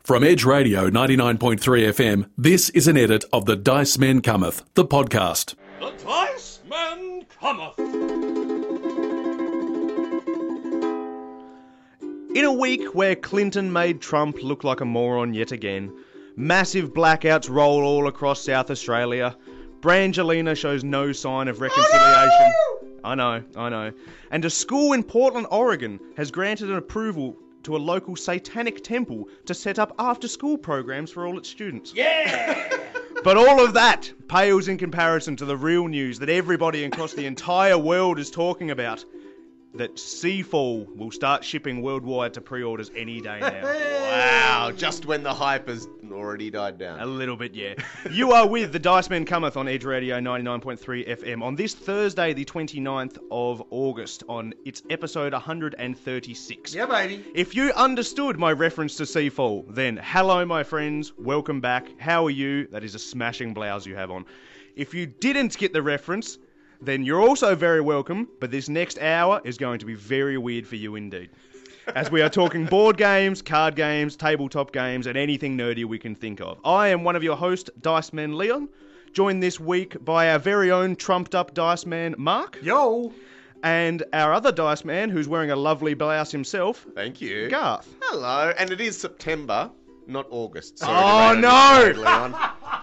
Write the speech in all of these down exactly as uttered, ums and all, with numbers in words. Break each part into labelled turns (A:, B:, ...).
A: From Edge Radio ninety-nine point three F M, this is an edit of The Dice Men Cometh, the podcast.
B: The Dice Men Cometh.
C: In a week where Clinton made Trump look like a moron yet again, massive blackouts roll all across South Australia, Brangelina shows no sign of reconciliation. I know, I know. And a school in Portland, Oregon has granted an approval to a local satanic temple to set up after-school programs for all its students.
B: Yeah!
C: But all of that pales in comparison to the real news that everybody across the entire world is talking about. That Seafall will start shipping worldwide to pre-orders any day now.
D: Wow, just when the hype has already died down.
C: A little bit, yeah. You are with The Dice Men Cometh on Edge Radio ninety-nine point three F M on this Thursday, the twenty-ninth of August, on its episode one hundred thirty-six.
D: Yeah, baby.
C: If you understood my reference to Seafall, then hello, my friends. Welcome back. How are you? That is a smashing blouse you have on. If you didn't get the reference, then you're also very welcome, but this next hour is going to be very weird for you indeed. As we are talking board games, card games, tabletop games, and anything nerdy we can think of. I am one of your hosts, Dice Man Leon, joined this week by our very own trumped-up Dice Man, Mark.
D: Yo!
C: And our other Dice Man, who's wearing a lovely blouse himself.
D: Thank you.
C: Garth.
D: Hello, and it is September, not August. Sorry
C: Oh,
D: to
C: no!
D: rain on you, Leon.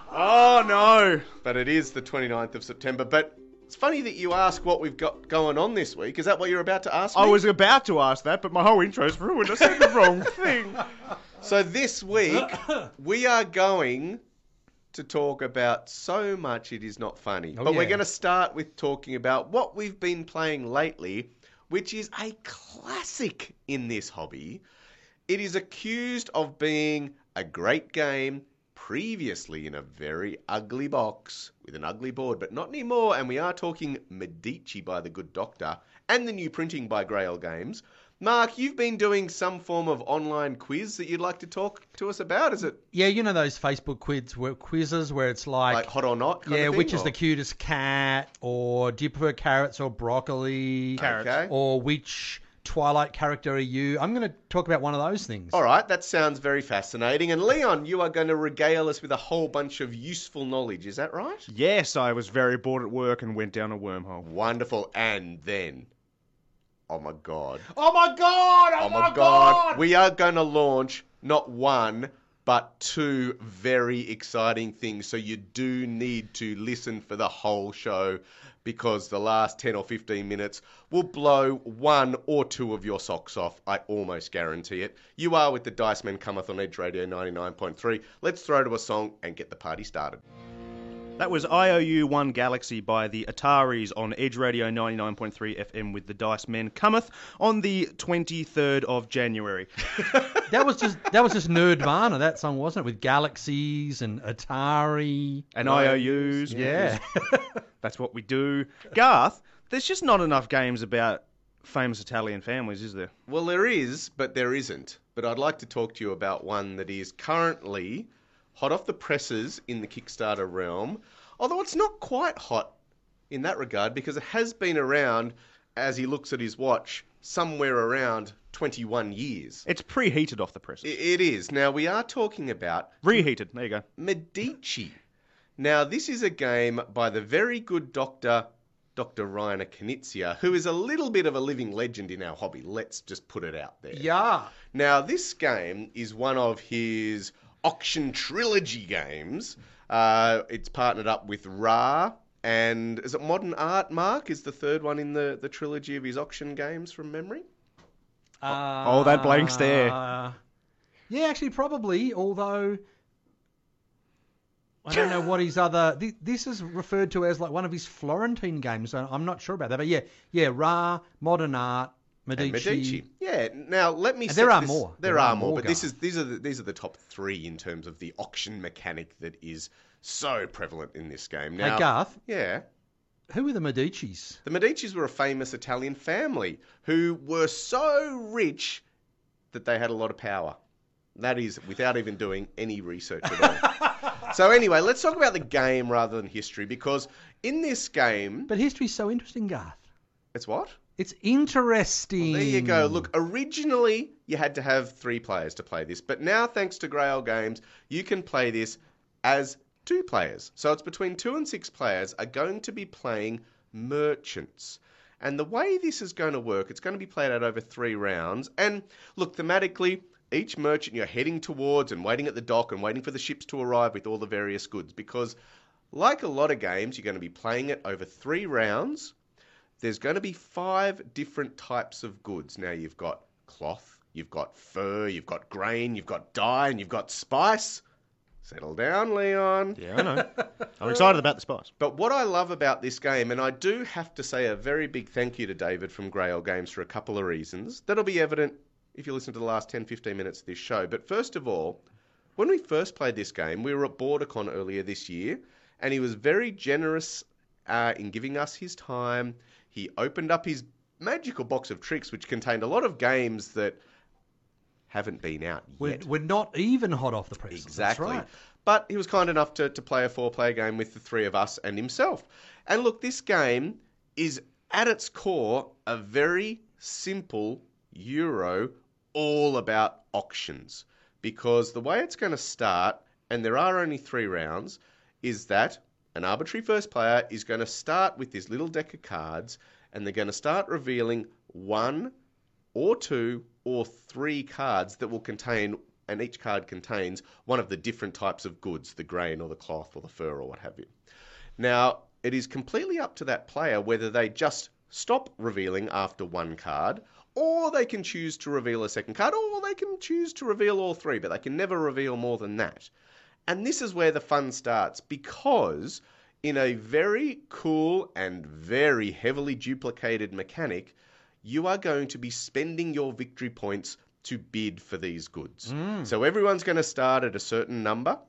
C: Oh, no!
D: But it is the twenty-ninth of September, but it's funny that you ask what we've got going on this week. Is that what you're about to ask me?
C: I was about to ask that, but my whole intro's ruined. I said the wrong thing.
D: So this week, we are going to talk about so much it is not funny.
E: Oh,
D: but we're
E: yeah.
D: going to start with talking about what we've been playing lately, which is a classic in this hobby. It is accused of being a great game previously in a very ugly box with an ugly board, but not anymore, and we are talking Medici by the Good Doctor and the new printing by Grail Games. Mark, you've been doing some form of online quiz that you'd like to talk to us about, is it
E: Yeah, you know those Facebook quiz where, quizzes where it's like,
D: like hot or not kind
E: yeah,
D: of thing,
E: which is
D: or-
E: the cutest cat, or do you prefer carrots or broccoli,
C: Carrots.
D: Okay.
E: or which Twilight character are you? I'm going to talk about one of those things.
D: All right, that sounds very fascinating. And Leon, you are going to regale us with a whole bunch of useful knowledge, is that right?
C: Yes, I was very bored at work and went down a wormhole.
D: Wonderful. And then, oh my God.
B: Oh my god! Oh,
D: Oh my God. We are going to launch not one, but two very exciting things. So you do need to listen for the whole show, because the last ten or fifteen minutes will blow one or two of your socks off. I almost guarantee it. You are with the Dice Men Cometh on Edge Radio ninety-nine point three. Let's throw to a song and get the party started.
C: That was I O U one Galaxy by the Ataris on Edge Radio ninety-nine point three F M with the Dice Men Cometh on the twenty-third of January.
E: That was just that was just Nerdvana, that song, wasn't it? With galaxies and Atari.
C: And I O Us.
E: Yeah.
C: That's what we do. Garth, there's just not enough games about famous Italian families, is there?
D: Well, there is, but there isn't. But I'd like to talk to you about one that is currently hot off the presses in the Kickstarter realm, although it's not quite hot in that regard, because it has been around, as he looks at his watch, somewhere around twenty-one years.
C: It's preheated off the press.
D: I- It is. Now, we are talking about
C: Reheated. There you go.
D: Medici. Now, this is a game by the very good doctor, Doctor Rainer Knizia, who is a little bit of a living legend in our hobby. Let's just put it out there.
E: Yeah.
D: Now, this game is one of his Auction Trilogy games. Uh, it's partnered up with Ra, and is it Modern Art, Mark? Is the third one in the, the trilogy of his auction games from memory?
E: Uh,
C: Oh, that blank stare.
E: Yeah, actually, probably, although I don't know what his other... th- This is referred to as like one of his Florentine games, so I'm not sure about that. But yeah, yeah, Ra, Modern Art, Medici.
D: And Medici. Yeah. Now let me.
E: And
D: set
E: there are
D: this-
E: more.
D: There,
E: There
D: are,
E: are
D: more,
E: more,
D: but this
E: guys.
D: is these are the, these are the top three in terms of the auction mechanic that is so prevalent in this game. Now,
E: Hey, Garth,
D: yeah.
E: who are the Medicis?
D: The Medicis were a famous Italian family who were so rich that they had a lot of power. That is without even doing any research at all. So anyway, let's talk about the game rather than history, because in this game,
E: But history's so interesting, Garth.
D: it's what?
E: It's interesting.
D: There you go. Look, originally you had to have three players to play this, but now thanks to Grail Games, you can play this as two players. So it's between two and six players are going to be playing merchants. And the way this is going to work, it's going to be played out over three rounds. And look, thematically, each merchant you're heading towards and waiting at the dock and waiting for the ships to arrive with all the various goods. Because like a lot of games, you're going to be playing it over three rounds. There's going to be five different types of goods. Now, you've got cloth, you've got fur, you've got grain, you've got dye, and you've got spice. Settle down, Leon.
C: Yeah, I know. I'm excited about the spice.
D: But what I love about this game, and I do have to say a very big thank you to David from Grail Games for a couple of reasons. That'll be evident if you listen to the last ten, fifteen minutes of this show. But first of all, when we first played this game, we were at BorderCon earlier this year, and he was very generous uh, in giving us his time. He opened up his magical box of tricks, which contained a lot of games that haven't been out yet.
E: We're, we're not even hot off the presses.
D: Exactly.
E: That's right.
D: But he was kind enough to, to play a four-player game with the three of us and himself. And look, this game is, at its core, a very simple Euro all about auctions. Because the way it's going to start, and there are only three rounds, is that an arbitrary first player is going to start with this little deck of cards, and they're going to start revealing one or two or three cards that will contain, and each card contains one of the different types of goods, the grain or the cloth or the fur or what have you. Now, it is completely up to that player whether they just stop revealing after one card, or they can choose to reveal a second card, or they can choose to reveal all three, but they can never reveal more than that. And this is where the fun starts, because in a very cool and very heavily duplicated mechanic, you are going to be spending your victory points to bid for these goods. Mm. So everyone's going to start at a certain number,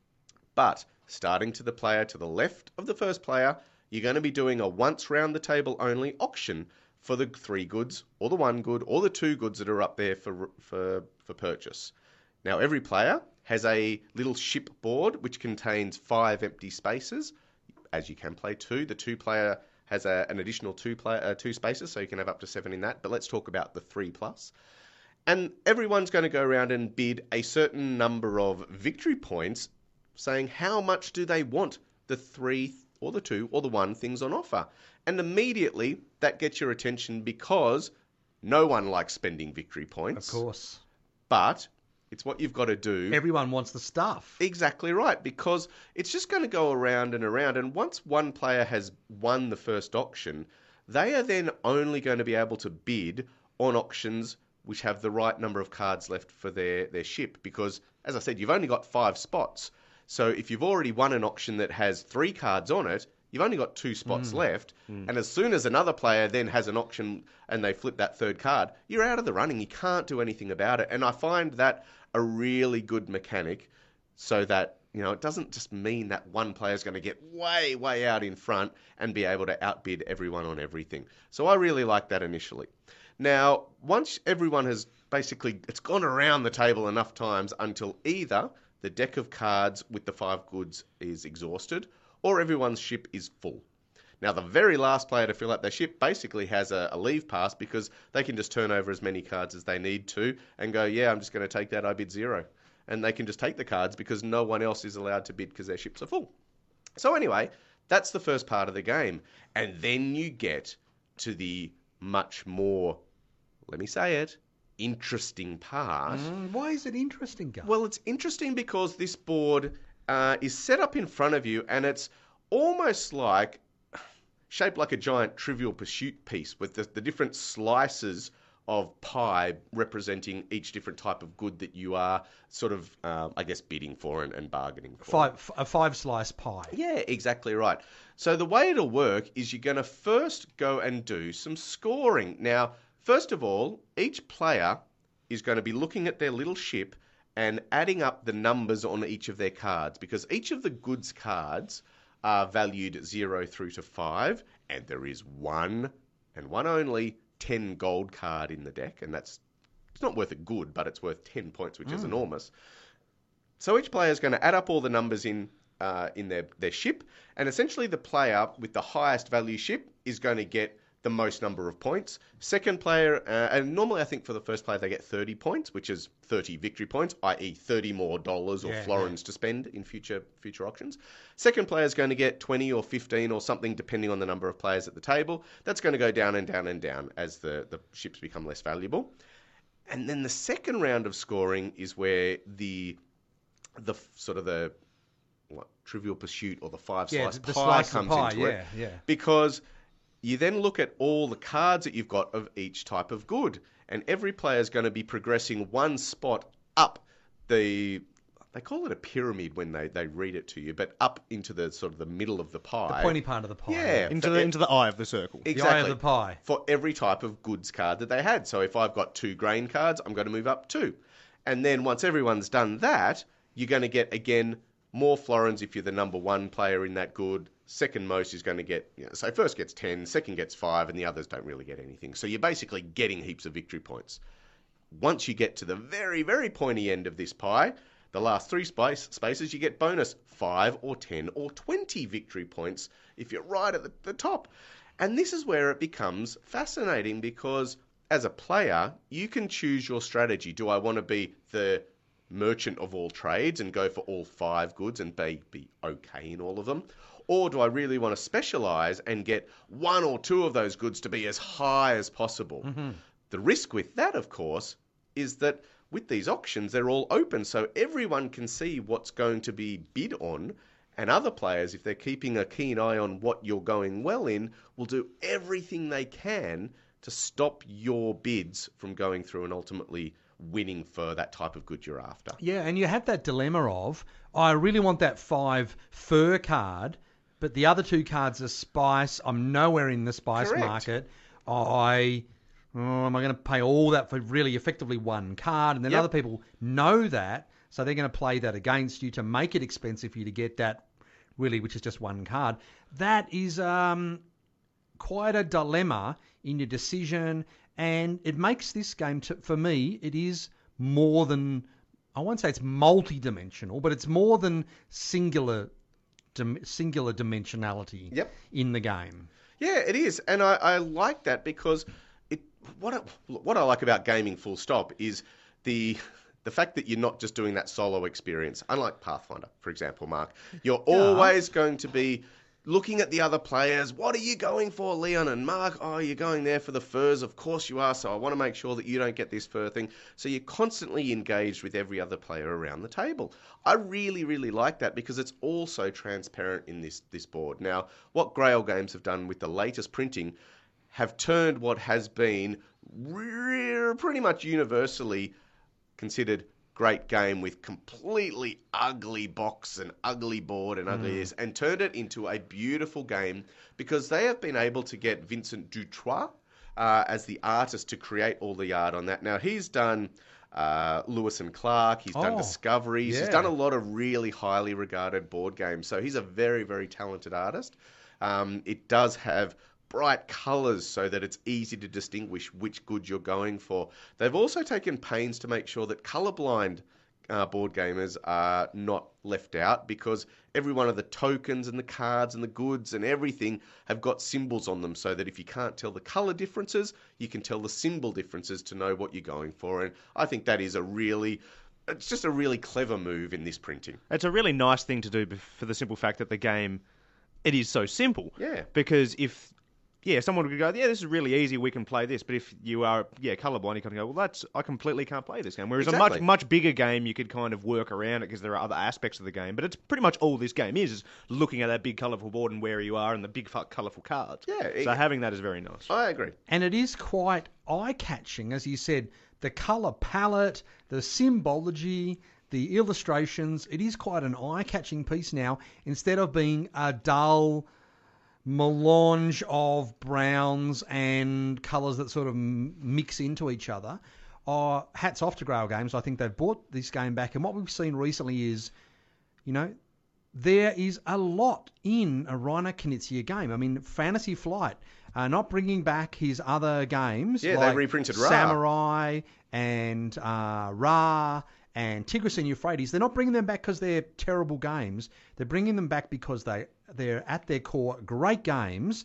D: but starting to the player to the left of the first player, you're going to be doing a once round the table only auction for the three goods, or the one good, or the two goods that are up there for for, for purchase. Now, every player has a little ship board which contains five empty spaces. As you can play two, the two player has a, an additional two player uh, two spaces, so you can have up to seven in that. But let's talk about the three plus. And everyone's going to go around and bid a certain number of victory points, saying how much do they want the three or the two or the one things on offer. And immediately that gets your attention because no one likes spending victory points.
E: Of course.
D: But it's what you've got to do.
E: Everyone wants the stuff.
D: Exactly right, because it's just going to go around and around. And once one player has won the first auction, they are then only going to be able to bid on auctions which have the right number of cards left for their, their ship. Because, as I said, you've only got five spots. So if you've already won an auction that has three cards on it, you've only got two spots mm. left. Mm. And as soon as another player then has an auction and they flip that third card, you're out of the running. You can't do anything about it. And I find that a really good mechanic so that, you know, it doesn't just mean that one player is going to get way, way out in front and be able to outbid everyone on everything. So I really like that initially. Now, once everyone has basically, it's gone around the table enough times until either the deck of cards with the five goods is exhausted or everyone's ship is full. Now, the very last player to fill up their ship basically has a, a leave pass because they can just turn over as many cards as they need to and go, yeah, I'm just going to take that, I bid zero. And they can just take the cards because no one else is allowed to bid because their ships are full. So anyway, that's the first part of the game. And then you get to the much more, let me say it, interesting part.
E: Mm, why is it interesting, Gus?
D: Well, it's interesting because this board uh, is set up in front of you and it's almost like shaped like a giant Trivial Pursuit piece with the, the different slices of pie representing each different type of good that you are sort of, uh, I guess, bidding for and, and bargaining for.
E: Five, a five-slice pie.
D: Yeah, exactly right. So the way it'll work is you're going to first go and do some scoring. Now, first of all, each player is going to be looking at their little ship and adding up the numbers on each of their cards because each of the goods cards are valued zero through to five, and there is one and one only ten gold card in the deck, and that's it's not worth a good, but it's worth ten points, which mm. is enormous. So each player is going to add up all the numbers in uh, in their, their ship, and essentially the player with the highest value ship is going to get the most number of points. Second player, uh, and normally I think for the first player they get thirty points, which is thirty victory points, that is thirty more dollars or
E: Yeah,
D: florins to spend in future future auctions. Second player is going to get twenty or fifteen or something depending on the number of players at the table. That's going to go down and down and down as the, the ships become less valuable. And then the second round of scoring is where the the sort of the what, Trivial Pursuit or the five
E: Yeah,
D: slice
E: the
D: pie
E: slice of
D: comes
E: pie,
D: into
E: yeah,
D: it.
E: yeah.
D: Because you then look at all the cards that you've got of each type of good, and every player is going to be progressing one spot up the, they call it a pyramid when they, they read it to you, but up into the sort of the middle of the pie.
E: The pointy part of the pie.
D: Yeah.
C: Into
D: For
C: the
D: e-
C: into the eye of the circle.
E: The
D: Exactly.
E: eye of the pie.
D: For every type of goods card that they had. So if I've got two grain cards, I'm going to move up two. And then once everyone's done that, you're going to get, again, more florins if you're the number one player in that good. Second most is going to get, you know, so first gets ten, second gets five, and the others don't really get anything. So you're basically getting heaps of victory points. Once you get to the very, very pointy end of this pie, the last three space, spaces, you get bonus five or ten or twenty victory points if you're right at the, the top. And this is where it becomes fascinating because as a player, you can choose your strategy. Do I want to be the merchant of all trades and go for all five goods and be, be okay in all of them? Or do I really want to specialise and get one or two of those goods to be as high as possible? Mm-hmm. The risk with that, of course, is that with these auctions, they're all open, so everyone can see what's going to be bid on, and other players, if they're keeping a keen eye on what you're going well in, will do everything they can to stop your bids from going through and ultimately winning for that type of good you're after.
E: Yeah, and you have that dilemma of, I really want that five fur card, but the other two cards are spice. I'm nowhere in the spice
D: Correct.
E: market. I... Oh, am I going to pay all that for really effectively one card? And then
D: Yep.
E: other people know that, so they're going to play that against you to make it expensive for you to get that, really, which is just one card. That is um, quite a dilemma in your decision, and it makes this game, t- for me, it is more than, I won't say it's multi-dimensional, but it's more than singular, dim- singular dimensionality
D: Yep.
E: in the game.
D: Yeah, it is, and I, I like that because it. What I, what I like about gaming, full stop, is the the fact that you're not just doing that solo experience. Unlike Pathfinder, for example, Mark, you're
E: Yeah.
D: always going to be looking at the other players. What are you going for, Leon and Mark? Oh, you're going there for the furs. Of course you are. So I want to make sure that you don't get this fur thing. So you're constantly engaged with every other player around the table. I really, really like that because it's also transparent in this this board. Now, what Grail Games have done with the latest printing have turned what has been re- pretty much universally considered great game with completely ugly box and ugly board and ugly this, and turned it into a beautiful game because they have been able to get Vincent Dutrois uh, as the artist to create all the art on that. Now, he's done uh, Lewis and Clark, he's done
E: Oh,
D: Discoveries, he's
E: yeah.
D: done a lot of really highly regarded board games. So he's a very, very talented artist. Um, it does have bright colours so that it's easy to distinguish which good you're going for. They've also taken pains to make sure that colourblind uh, board gamers are not left out because every one of the tokens and the cards and the goods and everything have got symbols on them so that if you can't tell the colour differences, you can tell the symbol differences to know what you're going for. And I think that is a really... It's just a really clever move in this printing.
C: It's a really nice thing to do for the simple fact that the game, it is so simple.
D: Yeah.
C: Because if... Yeah, someone could go, yeah, this is really easy, we can play this. But if you are, yeah, colourblind, you kind of go, well, that's I completely can't play this game. Whereas
D: Exactly.
C: a much, much bigger game, you could kind of work around it because there are other aspects of the game. But it's pretty much all this game is, is looking at that big colourful board and where you are and the big, colourful cards.
D: Yeah, it-
C: So having that is very nice.
D: I agree.
E: And it is quite eye-catching, as you said, the colour palette, the symbology, the illustrations. It is quite an eye-catching piece now, instead of being a dull melange of browns and colours that sort of m- mix into each other. Uh, hats off to Grail Games. I think they've brought this game back. And what we've seen recently is, you know, there is a lot in a Reiner Knizia game. I mean, Fantasy Flight, uh, not bringing back his other games.
D: Yeah, they
E: like
D: reprinted Ra.
E: Samurai and uh, Ra and Tigris and Euphrates. They're not bringing them back because they're terrible games. They're bringing them back because they, they're, at their core, great games,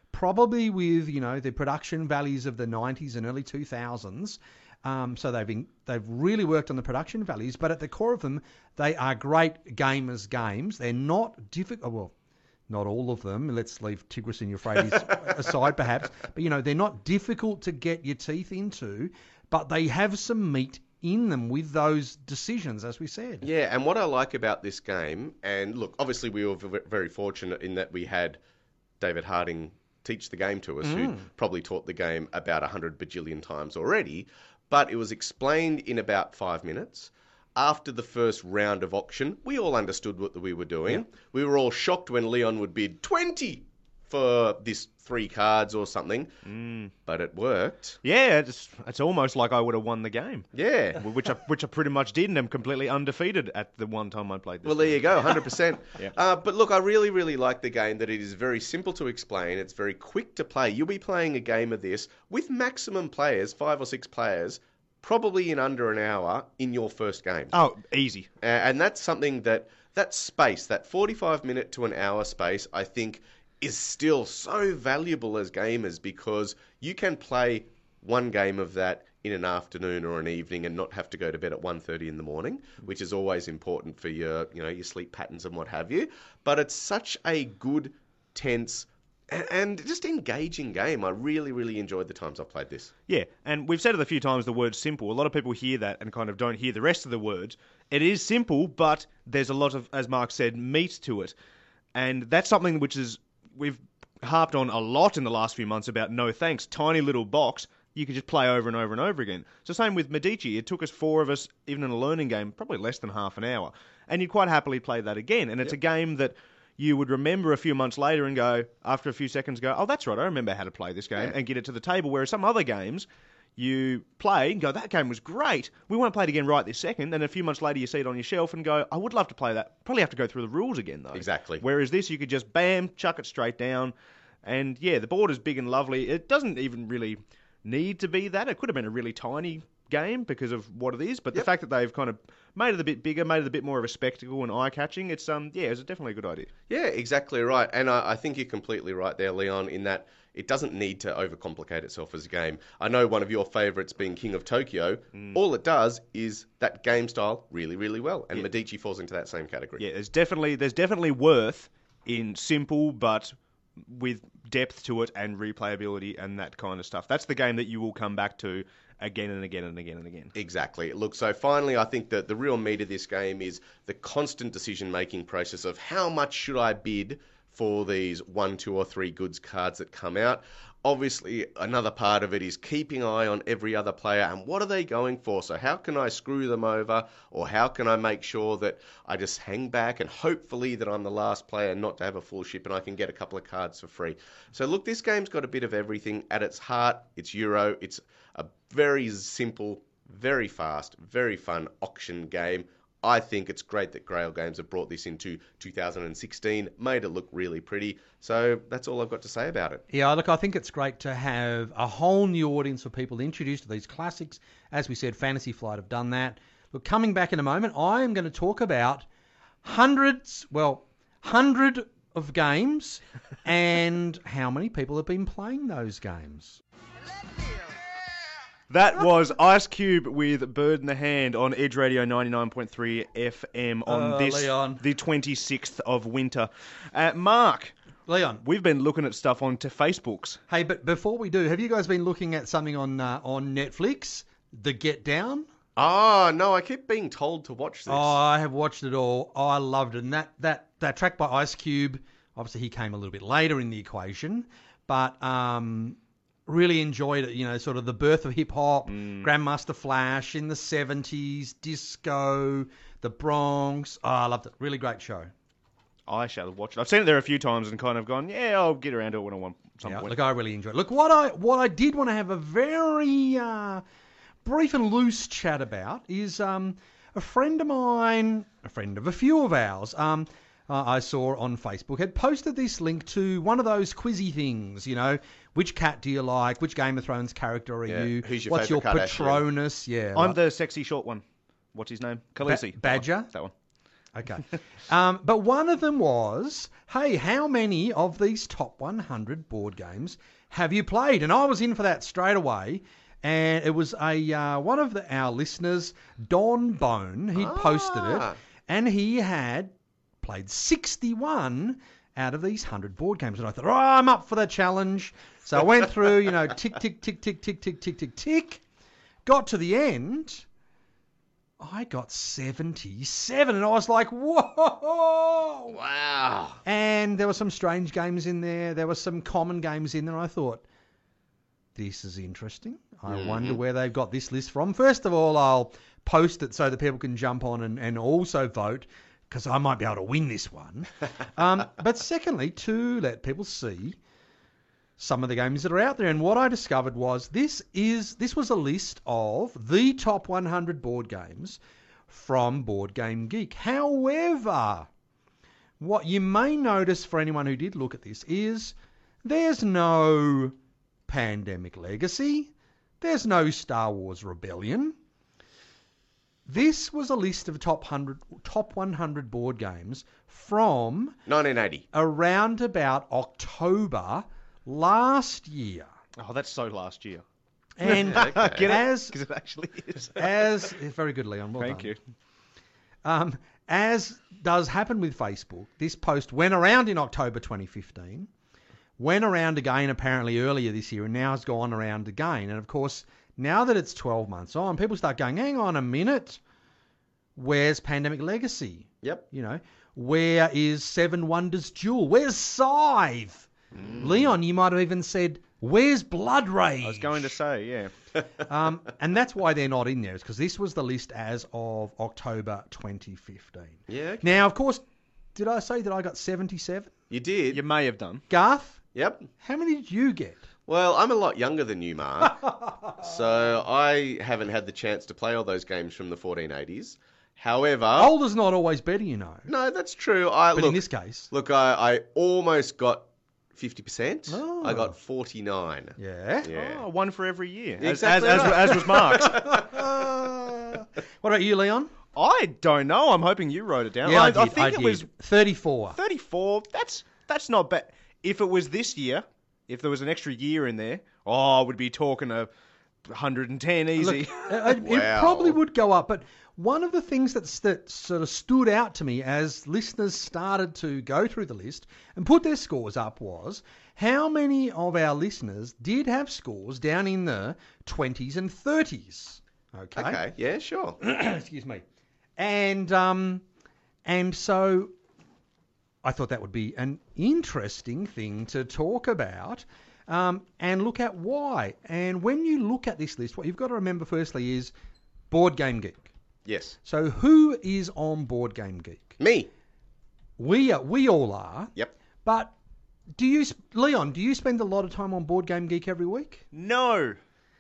E: probably with, you know, the production values of the nineties and early two thousands. Um, so they've been, they've really worked on the production values, but at the core of them, they are great gamers games. They're not difficult. Well, not all of them. Let's leave Tigris and Euphrates aside, perhaps. But you know, they're not difficult to get your teeth into, but they have some meat in them with those decisions, as we said.
D: Yeah, and what I like about this game, and look, obviously we were v- very fortunate in that we had David Harding teach the game to us,
E: Mm.
D: who probably taught the game about a hundred bajillion times already. But it was explained in about five minutes. After the first round of auction, we all understood what we were doing.
E: Yeah.
D: We were all shocked when Leon would bid twenty for this three cards or something.
C: Mm.
D: But it worked.
C: Yeah, it's, it's almost like I would have won the game.
D: Yeah.
C: Which I, which I pretty much did, and I'm completely undefeated at the one time I played this.
D: Well, there
C: game.
D: you go, one hundred percent.
C: Yeah.
D: uh, but look, I really, really like the game, that it is very simple to explain. It's very quick to play. You'll be playing a game of this with maximum players, five or six players, probably in under an hour in your first game.
C: Oh, easy.
D: Uh, and that's something that, that space, that forty-five minute to an hour space, I think is still so valuable as gamers, because you can play one game of that in an afternoon or an evening and not have to go to bed at one thirty in the morning, which is always important for your, you know, your sleep patterns and what have you. But it's such a good, tense, and just engaging game. I really, really enjoyed the times I've played this.
C: Yeah, and we've said it a few times, the word simple. A lot of people hear that and kind of don't hear the rest of the words. It is simple, but there's a lot of, as Mark said, meat to it. And that's something which is, we've harped on a lot in the last few months about no thanks. Tiny little box, you can just play over and over and over again. So same with Medici. It took us four of us, even in a learning game, probably less than half an hour. And you'd quite happily play that again. And it's
D: Yep.
C: a game that you would remember a few months later and go, after a few seconds, go, oh, that's right, I remember how to play this game,
D: Yeah.
C: and get it to the table. Whereas some other games, you play and go, that game was great. We won't play it again right this second. And a few months later, you see it on your shelf and go, I would love to play that. Probably have to go through the rules again, though.
D: Exactly.
C: Whereas this, you could just, bam, chuck it straight down. And yeah, the board is big and lovely. It doesn't even really need to be that. It could have been a really tiny game because of what it is, but the
D: Yep.
C: fact that they've kind of made it a bit bigger, made it a bit more of a spectacle and eye-catching, it's um yeah, it's definitely a good idea.
D: Yeah, exactly right. And I, I think you're completely right there, Leon, in that it doesn't need to overcomplicate itself as a game. I know one of your favourites being King of Tokyo.
C: Mm.
D: All it does is that game style really, really well. And
C: Yeah.
D: Medici falls into that same category.
C: Yeah, there's definitely there's definitely worth in simple but with depth to it and replayability and that kind of stuff. That's the game that you will come back to again and again and again and again.
D: Exactly. Look, so finally, I think that the real meat of this game is the constant decision-making process of how much should I bid for these one, two, or three goods cards that come out. Obviously, another part of it is keeping an eye on every other player and what are they going for? So how can I screw them over, or how can I make sure that I just hang back and hopefully that I'm the last player not to have a full ship and I can get a couple of cards for free. So look, this game's got a bit of everything. At its heart, it's Euro. It's a very simple, very fast, very fun auction game. I think it's great that Grail Games have brought this into two thousand sixteen, made it look really pretty. So that's all I've got to say about it.
E: Yeah, look, I think it's great to have a whole new audience of people introduced to these classics. As we said, Fantasy Flight have done that. Look, coming back in a moment, I am going to talk about hundreds, well, hundred of games and how many people have been playing those games.
C: That was Ice Cube with Bird in the Hand on Edge Radio ninety-nine point three F M on
E: Oh,
C: this,
E: Leon.
C: the twenty-sixth of winter. Uh, Mark,
E: Leon,
C: we've been looking at stuff on to Facebooks.
E: hey, but before we do, have you guys been looking at something on uh, on Netflix, The Get Down?
D: Ah, no, I keep being told to watch this.
E: Oh, I have watched it all. Oh, I loved it. And that, that, that track by Ice Cube, obviously he came a little bit later in the equation, but um, really enjoyed it. You know, sort of the birth of hip-hop, Grandmaster Flash in the seventies, disco, the Bronx. Oh, I loved it. Really great show.
C: I shall watch it. I've seen it there a few times and kind of gone, yeah, I'll get around to it when I want some
E: Yeah,
C: point.
E: look, I really enjoyed it. Look, what I what I did want to have a very uh, brief and loose chat about is um, a friend of mine, a friend of a few of ours, um, uh, I saw on Facebook, had posted this link to one of those quizzy things, you know, which cat do you like, which Game of Thrones character are
D: Yeah,
E: you,
D: who's your
E: what's your
D: favourite Kardashian?
E: Patronus, yeah.
C: I'm
E: like-
C: the sexy short one. What's his name? Khaleesi.
E: Ba- Badger?
C: That one.
E: Okay. Um, but one of them was, hey, how many of these top one hundred board games have you played? And I was in for that straight away. And it was a uh, one of the, our listeners, Don Bone. He'd
D: Ah.
E: posted it. And he had played sixty-one out of these one hundred board games. And I thought, oh, I'm up for the challenge. So I went through, you know, tick, tick, tick, tick, tick, tick, tick, tick, tick. Got to the end. I got seventy-seven, and I was like, whoa!
D: Wow.
E: And there were some strange games in there. There were some common games in there. I thought, this is interesting. I
D: Mm-hmm.
E: wonder where they've got this list from. First of all, I'll post it so that people can jump on and, and also vote, because I might be able to win this one. um, but secondly, to let people see some of the games that are out there. And what I discovered was this is this was a list of the top one hundred board games from Board Game Geek. However, what you may notice for anyone who did look at this is there's no Pandemic Legacy. There's no Star Wars Rebellion. This was a list of top one hundred, top one hundred board games from
D: nineteen eighty.
E: around about October last year.
C: Oh, that's so last year.
E: And
D: Okay.
C: Get
E: as
C: Because it actually is.
E: as very good, Leon. Well
C: Thank
E: done.
C: you.
E: Um, as does happen with Facebook, this post went around in October twenty fifteen, went around again apparently earlier this year, and now has gone around again. And of course, now that it's twelve months on, people start going, hang on a minute, where's Pandemic Legacy?
D: Yep.
E: You know, where is Seven Wonders Duel? Where's Scythe? Leon, you might have even said, where's Blood Rage?
C: I was going to say, yeah.
E: Um, and that's why they're not in there, is because this was the list as of October twenty fifteen.
D: Yeah. Okay.
E: Now, of course, did I say that I got seventy-seven?
D: You did.
C: You may have done.
E: Garth,
D: Yep.
E: how many did you get?
D: Well, I'm a lot younger than you, Mark. So I haven't had the chance to play all those games from the fourteen eighties. However,
E: Older's not always better, you know.
D: no, that's true. I
E: But
D: look,
E: in this case,
D: look, I, I almost got fifty percent.
E: Oh.
D: I got forty-nine.
E: yeah.
D: Yeah.
C: Oh, one for every year. As,
D: Exactly
C: as,
D: right.
C: as, as was Mark's.
E: Uh, what about you, Leon?
C: I don't know. I'm hoping you wrote it down.
E: Yeah, I,
C: I,
E: did.
C: I think
E: I
C: it
E: did.
C: was
E: thirty-four.
C: thirty-four. That's that's not bad. If it was this year, if there was an extra year in there, oh, I would be talking a one hundred ten easy.
E: Look, uh, it, it
D: Wow.
E: probably would go up, but one of the things that's, that sort of stood out to me as listeners started to go through the list and put their scores up was how many of our listeners did have scores down in the twenties and thirties. Okay.
D: Okay. Yeah, sure.
E: Excuse me. And um, and so I thought that would be an interesting thing to talk about um, and look at why. And when you look at this list, what you've got to remember firstly is Board Game Geek.
D: Yes.
E: So who is on Board Game Geek?
D: Me.
E: We are, we all are.
D: Yep.
E: But do you, Leon? Do you spend a lot of time on Board Game Geek every week?
C: No.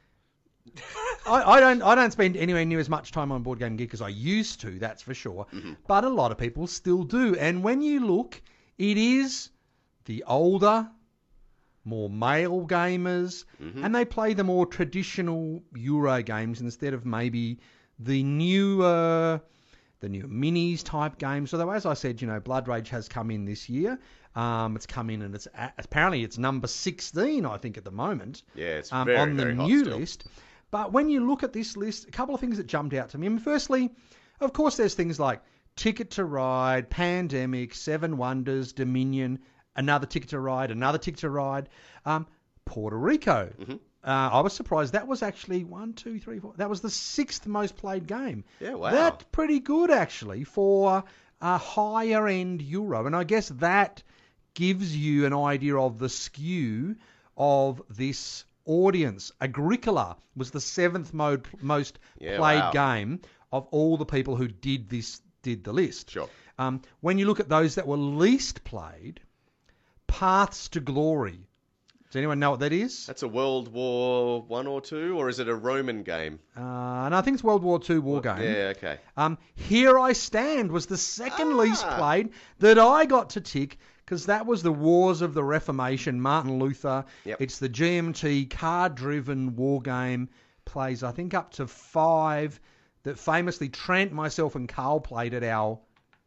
E: I, I don't. I don't spend anywhere near as much time on Board Game Geek as I used to. That's for sure. But a lot of people still do. And when you look, it is the older, more male gamers, and they play the more traditional Euro games instead of maybe the newer, the new minis type games. Although, as I said, you know, Blood Rage has come in this year. Um, it's come in and it's a- apparently it's number sixteen, I think, at the moment.
D: Yeah, it's
E: um,
D: very,
E: on the
D: very hot
E: new
D: still.
E: list. But when you look at this list, a couple of things that jumped out to me. I mean, firstly, of course, there's things like Ticket to Ride, Pandemic, Seven Wonders, Dominion, another Ticket to Ride, another Ticket to Ride, um, Puerto Rico.
D: Mm-hmm.
E: Uh, I was surprised. That was actually one, two, three, four. That was the sixth most played game.
D: Yeah, wow.
E: That's pretty good, actually, for a higher end Euro. And I guess that gives you an idea of the skew of this audience. Agricola was the seventh mo- most
D: Yeah,
E: played
D: wow.
E: game of all the people who did this did the list.
D: Sure.
E: Um, when you look at those that were least played, Paths to Glory. Does anyone know what that is?
D: That's a World War One or two, or is it a Roman game?
E: Uh, and I think it's World War Two war game.
D: Yeah, okay.
E: Um, Here I Stand was the second
D: Ah.
E: least played that I got to tick because that was the Wars of the Reformation, Martin Luther.
D: Yep.
E: It's the G M T card-driven war game. Plays, I think, up to five that famously Trent, myself and Carl played at our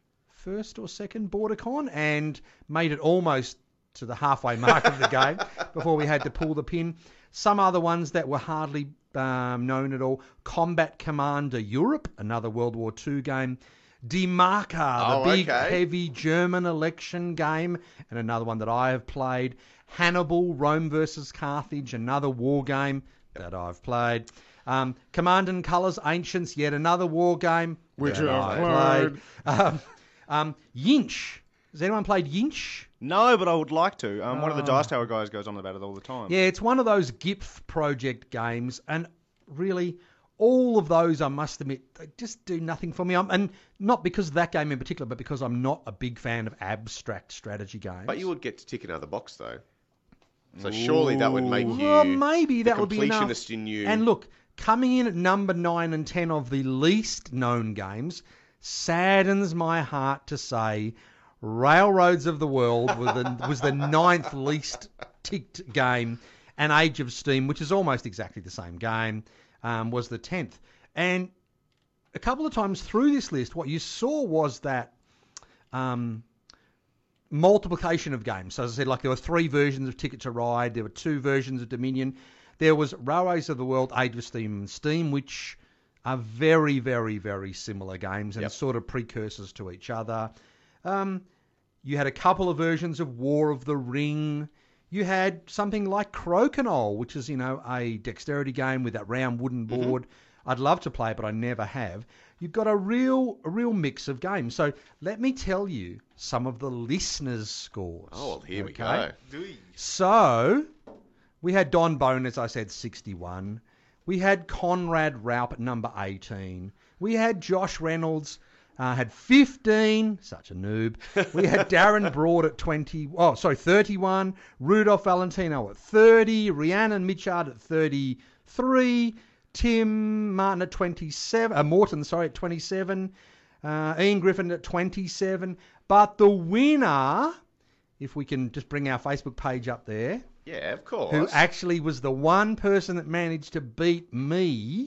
E: first or second BorderCon and made it almost to the halfway mark of the game before we had to pull the pin. Some other ones that were hardly um, known at all. Combat Commander Europe, another World War Two game. Die Marke, the
D: Oh,
E: big,
D: okay.
E: heavy German election game, and another one that I have played. Hannibal, Rome versus Carthage, another war game that I've played. Um, Command and Colours, Ancients, yet another war game, which
C: Yeah,
E: I've
C: I've
E: played. Um, um, Yinch. Has anyone played Yinch?
C: No, but I would like to. Um, one of the Dice Tower guys goes on about it all the time.
E: Yeah, it's one of those G I P F project games, and really, all of those, I must admit, they just do nothing for me. I'm, and not because of that game in particular, but because I'm not a big fan of abstract strategy games.
D: But you would get to tick another box, though. So surely that would make you
E: Well, maybe
D: the
E: that would be enough.
D: completionist in you.
E: And look, coming in at number nine and ten of the least known games saddens my heart to say Railroads of the World was the, was the ninth least ticked game, and Age of Steam, which is almost exactly the same game, um, was the tenth. And a couple of times through this list, what you saw was that um, multiplication of games. So as I said, like there were three versions of Ticket to Ride, there were two versions of Dominion. There was Railways of the World, Age of Steam, and Steam, which are very, very, very similar games and
D: Yep.
E: sort of precursors to each other. Um, you had a couple of versions of War of the Ring. You had something like Crokinole, which is, you know, a dexterity game with that round wooden board. Mm-hmm. I'd love to play it, but I never have. You've got a real, a real mix of games. So let me tell you some of the listeners' scores.
D: Oh, well, here
E: okay?
D: we go.
E: So we had Don Bone, as I said, sixty-one. We had Conrad Raup at number eighteen. We had Josh Reynolds, uh, had fifteen. Such a noob. We had Darren Broad at twenty. Oh, sorry, thirty-one. Rudolph Valentino at thirty. Rhiannon Mitchard at thirty-three. Tim Martin at twenty-seven. Uh, Morton, sorry, at twenty-seven. Uh, Ian Griffin at twenty-seven. But the winner, if we can just bring our Facebook page up there,
D: Yeah, of course.
E: who actually was the one person that managed to beat me.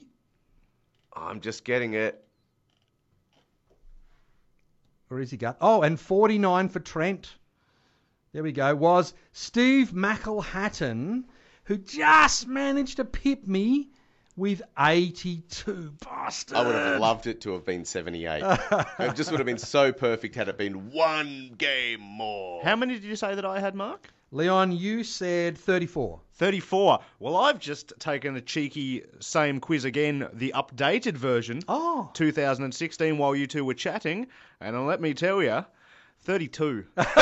D: I'm just getting it.
E: Where is he got? Oh, and forty-nine for Trent. There we go. Was Steve McElhatton, who just managed to pip me with eighty-two. Bastard.
D: I would have loved it to have been seventy-eight. It just would have been so perfect had it been one game more.
C: How many did you say that I had, Mark?
E: Leon, you said thirty-four.
C: thirty-four. Well, I've just taken a cheeky same quiz again, the updated version,
E: Oh.
C: two thousand sixteen, while you two were chatting, and let me tell you, thirty-two.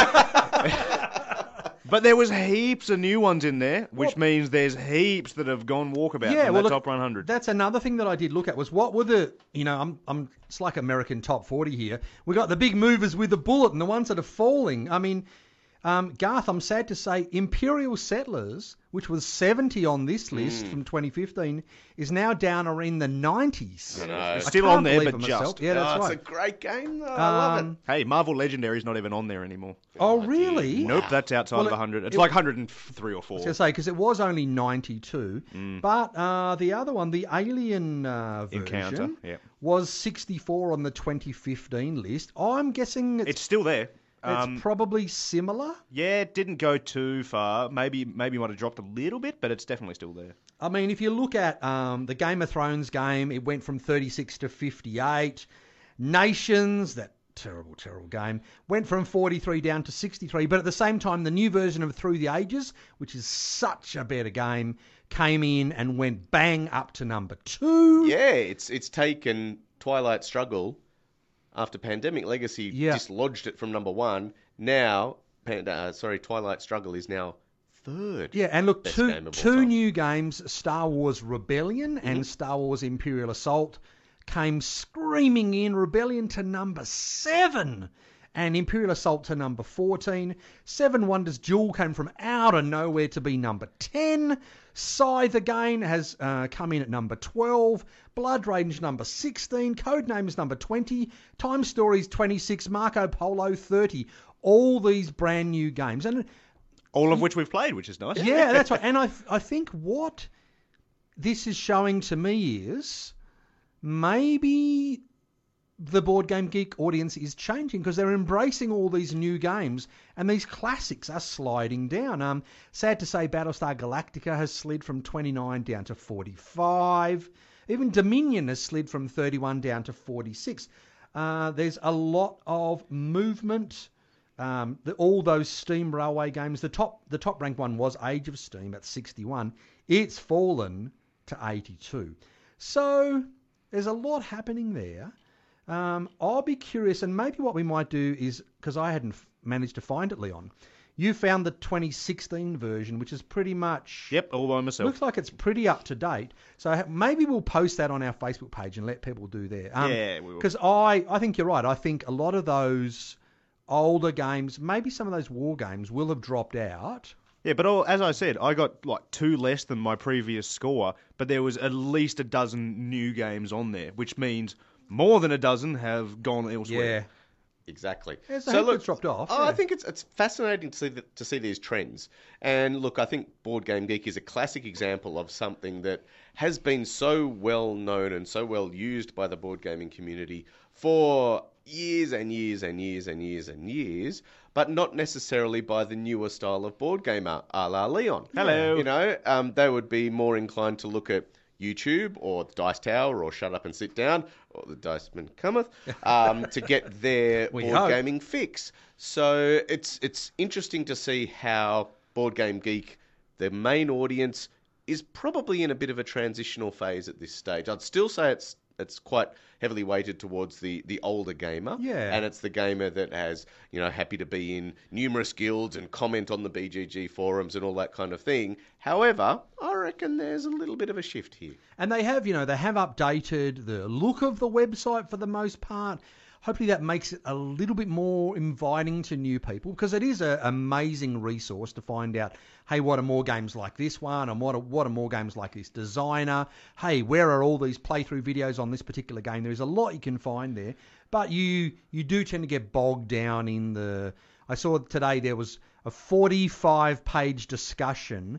C: But there was heaps of new ones in there, which
E: Well-
C: means there's heaps that have gone walkabout
E: Yeah,
C: from
E: well,
C: that
E: look,
C: top one hundred.
E: That's another thing that I did look at was what were the, you know, I'm, I'm, it's like American top forty here. We got the big movers with the bullet and the ones that are falling. I mean, um, Garth, I'm sad to say, Imperial Settlers, which was seventy on this list from twenty fifteen, is now down or in the nineties.
D: I know.
E: I
C: Still
E: can't
C: on there,
E: believe
C: but
E: it myself.
C: just.
E: Yeah, that's
D: oh,
E: right.
D: It's a great game, though. I love
E: Um,
D: it.
C: Hey, Marvel Legendary's not even on there anymore.
E: Oh, really?
C: Nope, that's outside
E: Well,
C: of
E: it-
C: one hundred. It's
E: it-
C: like one hundred three or four.
E: I was going to say, because it was only ninety-two,
C: Mm.
E: but uh, the other one, the Alien uh, version,
C: Encounter, yeah.
E: was sixty-four on the twenty fifteen list. I'm guessing it's,
C: It's still there.
E: it's
C: Um,
E: probably similar.
C: yeah, it didn't go too far. Maybe maybe might have dropped a little bit, but it's definitely still there.
E: I mean, if you look at um, the Game of Thrones game, it went from thirty-six to fifty-eight. Nations, that terrible, terrible game, went from forty-three down to sixty-three. But at the same time, the new version of Through the Ages, which is such a better game, came in and went bang up to number two.
D: Yeah, it's it's taken Twilight Struggle after Pandemic Legacy
E: Yeah.
D: dislodged it from number one. Now, Pan- uh, sorry, Twilight Struggle is now third.
E: Yeah, and look,
D: Best
E: two
D: game of all
E: two
D: time.
E: new games, Star Wars Rebellion and Star Wars Imperial Assault, came screaming in. Rebellion to number seven and Imperial Assault to number fourteen. Seven Wonders Duel came from out of nowhere to be number ten. Scythe again has uh, come in at number twelve. Blood Rage number sixteen. Codenames number twenty. Time Stories twenty-six. Marco Polo thirty. All these brand new games. And
C: All of which we've played, which is nice.
E: yeah, that's right. And I, I think what this is showing to me is maybe the Board Game Geek audience is changing because they're embracing all these new games and these classics are sliding down. Um, sad to say, Battlestar Galactica has slid from twenty-nine down to forty-five. Even Dominion has slid from thirty-one down to forty-six. Uh, there's a lot of movement. Um, the, all those Steam Railway games. The top, the top ranked one was Age of Steam at sixty-one. It's fallen to eighty-two. So there's a lot happening there. Um, I'll be curious, and maybe what we might do is, because I hadn't f- managed to find it, Leon, you found the twenty sixteen version, which is pretty much...
C: Yep, all by myself.
E: Looks like it's pretty up to date. So ha- maybe we'll post that on our Facebook page and let people do there. Um,
C: Yeah, we will.
E: Because I, I think you're right. I think a lot of those older games, maybe some of those war games, will have dropped out.
C: Yeah, but all, as I said, I got like two less than my previous score, but there was at least a dozen new games on there, which means more than a dozen have gone elsewhere.
E: Yeah.
D: Exactly.
E: There's a heap that's dropped off.
D: Oh,
E: yeah.
D: I think it's it's fascinating to see the, to see these trends. And look, I think Board Game Geek is a classic example of something that has been so well known and so well used by the board gaming community for years and years and years and years and years, but not necessarily by the newer style of board gamer, a la Leon.
C: Hello.
D: You know, um, they would be more inclined to look at YouTube or the Dice Tower or Shut Up and Sit Down or the Dice Man Cometh um, to get their
E: We
D: board
E: hope.
D: gaming fix. So it's it's interesting to see how Board Game Geek, the main audience, is probably in a bit of a transitional phase at this stage. I'd still say it's it's quite heavily weighted towards the, the older gamer.
E: Yeah.
D: And it's the gamer that has, you know, happy to be in numerous guilds and comment on the B G G forums and all that kind of thing. However, I reckon there's a little bit of a shift here.
E: And they have, you know, they have updated the look of the website for the most part. Hopefully that makes it a little bit more inviting to new people, because it is an amazing resource to find out, hey, what are more games like this one, and what are, what are more games like this designer? Hey, where are all these playthrough videos on this particular game? There's a lot you can find there, but you you do tend to get bogged down in the... I saw today there was a forty-five page discussion